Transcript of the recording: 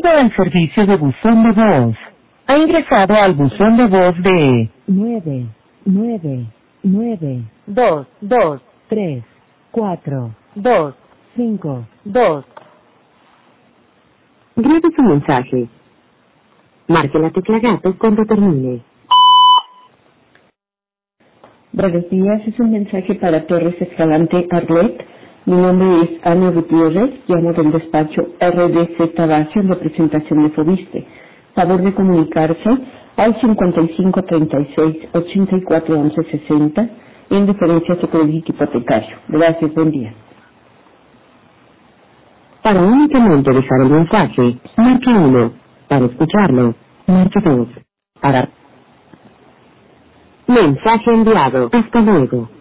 Bienvenido al servicio de buzón de voz. Ha ingresado al buzón de voz de 9, 9, 9, 2, 2, 3, 4, 2, 5, 2. Grabe su mensaje. Marque la tecla gato cuando termine. Buenos días, es un mensaje para Torres Escalante Arlet. Mi nombre es Ana Gutiérrez, llamo del despacho RDZ Base en representación de Fobiste. Favor de comunicarse al 5536-841160 en referencia a su crédito hipotecario. Gracias, buen día. Para únicamente dejar el mensaje, marque 1. Para escucharlo, marque 2. Para... Mensaje enviado. Hasta luego.